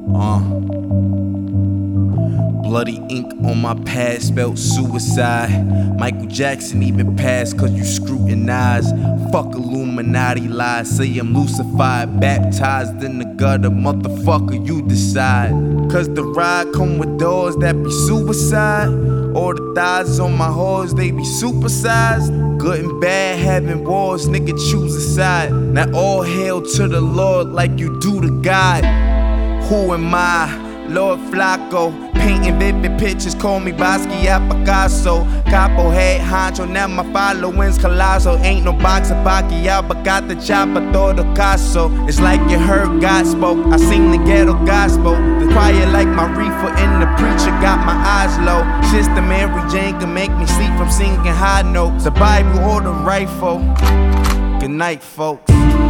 Bloody ink on my pad spelled suicide. Michael Jackson even passed cause you scrutinize. Fuck Illuminati lies, say I'm Lucified. Baptized in the gutter, motherfucker, you decide. Cause the ride come with doors that be suicide. Or the thighs on my horse, they be supersized. Good and bad having wars, nigga choose a side. Now all hail to the Lord like you do to God. Who am I? Lord Flacco, painting vivid pictures, call me Basquiat Picasso. Capo head honcho, now my following's colossal. Ain't no box of Pacquiao, but got the chopper, todo caso. It's like you heard God spoke, I sing the ghetto gospel. The choir like my reefer and the preacher got my eyes low. Sister Mary Jane can make me sleep from singing high notes. The Bible or the rifle. Good night, folks.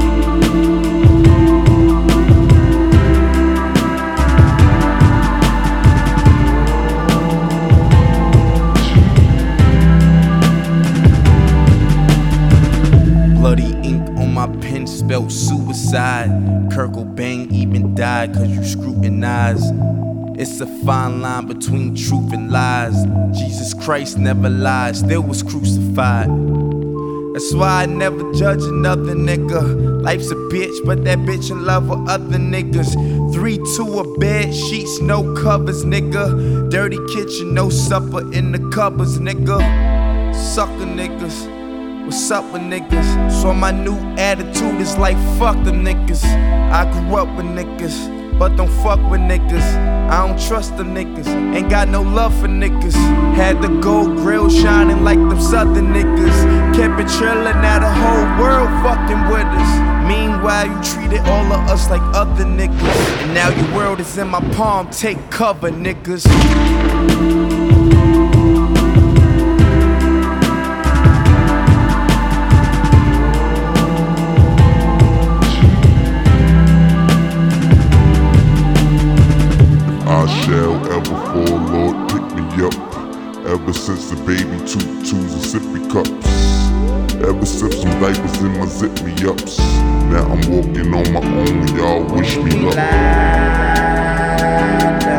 Bloody ink on my pen spelled suicide. Kurt Cobain even died cause you scrutinize. It's a fine line between truth and lies. Jesus Christ never lied, still was crucified. That's why I never judge another nigga. Life's a bitch, but that bitch in love with other niggas. 3-2 a bed, sheets, no covers, nigga. Dirty kitchen, no supper in the cupboards, nigga. Sucker niggas. What's up with niggas? So my new attitude is like fuck them niggas. I grew up with niggas, but don't fuck with niggas. I don't trust them niggas, ain't got no love for niggas. Had the gold grill shining like them southern niggas. Kept it trillin', now the whole world fucking with us. Meanwhile you treated all of us like other niggas. And now your world is in my palm, take cover niggas. I shall ever fall, Lord, pick me up. Ever since the baby twos and sippy cups. Ever since some diapers in my zip me ups. Now I'm walking on my own, y'all wish me luck.